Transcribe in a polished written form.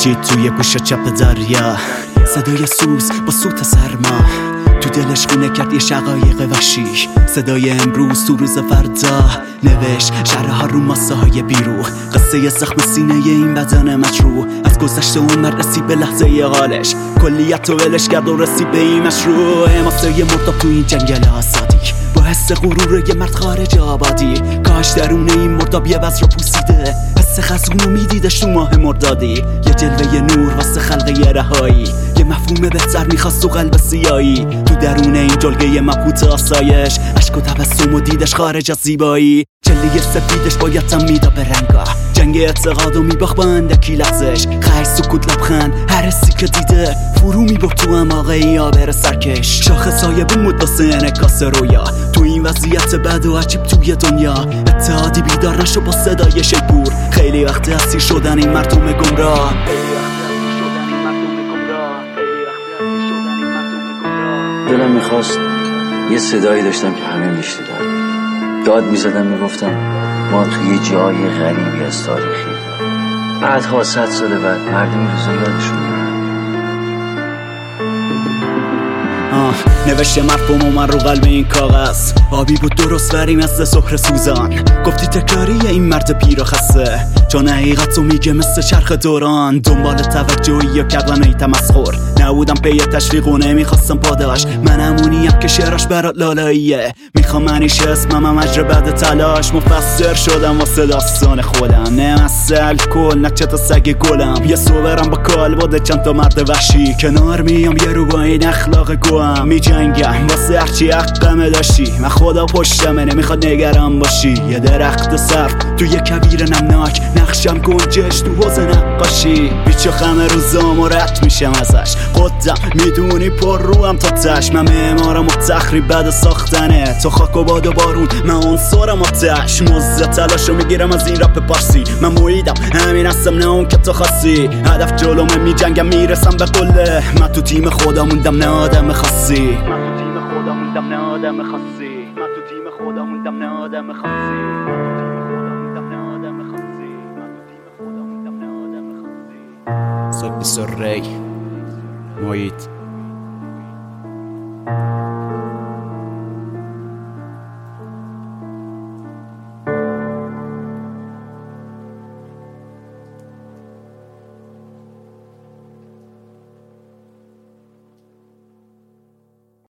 پیچید توی گوش چپ دریا، صدای سوز با سوت سرما تو دلش خونه کرد یه شقایق وحشی. صدای امروز تو روز فردا نوشت شرها رو ماسه های بیروح، قصه زخم سینه این بدن مجروح. از گذشته عمر رسید به لحظه حالش، کلیت و ولش کرد و رسید به این مشروع. ماسه مرداب تو این جنگل آزادی، با حس غرور یه مرد خارج آبادی. کاش درون این مرداب یه وز رو پوسیده، حس خزون میدیدش تو ماه مردادی. یه جلوه نور واسه خلق یه رهایی، یه مفهوم بهتر میخواست تو قلب سیایی. تو درون این جلگه مبهوت آسایش، عشق و تبسم و دیدش خارج از زیبایی. جلوه سفیدش باید تمیدا به رنگا، جنگ اعتقاد و میباخت با اندکی لغزش. خش سکوت لبخند هر حسی که دیده، فرو میبرد تو اماغه ای آبر سرکش. شاخصای بود واسه انعکاس رویا، تو این وضعیت بد و عجیب توی دنیا. اتحادی بیدار نشو با صدای شیپور، خیلی وقت اسیر شدن این مردم گمراه. دلم میخواست یه صدایی داشتم که همه میشنیدن، داد میزدم میگفتم ما توی یه جای غریبی از تاریخی. بعدها 100 سال بعد مردم روزا یادشون میاد. نوشته مرفوم و من رو قلب این کاغذ، آبی بود درست وری مثل سخر سوزان. گفتی تکراری این مرد پیر و خسته، چون حقیقت رو میگه مثل چرخ دوران. دنبال توجهی یا کردن ای تمسخر، نبودم پی تشویق و نمیخواستم پاداش. من همونیم که شعراش برات لالاییه، میخوام منیش اسمم اجر بعد تلاش. مفسر شدم واسه داستان خودم، نه مثل کل نه چه تا سگ گلم. یه صورم با کالبد چند تا مرد وحشی، کنار میام یه رو با این اخلاق گوام. میجنگم واسه هرچی حقمه داشتی، من خدا پشتمه نمیخواد نگران باشی. یه درخت سرف تو یه کویر نمناک، نقشم گنجش تو حوض نقاشی. بیچو خمه روزام و رد میشم ازش، خودم میدونی پر روم تا تش. من معمارم و تخریب بد ساختنه، تو خاک و باد و بارون من عنصرم آتش. مزد تلاشو میگیرم از این رپ پارسی، من مویدم همین هستم نه اون که تو خواستی. هدف جلومه میجنگم میرسم به قله، من تو تیم خدا موندم نه آدم خاصی. من تو تیم خدا موندم نه آدم خاصی. من تو تیم خدا موندم نه آدم خاصی. Soy Piso Rey, Moit.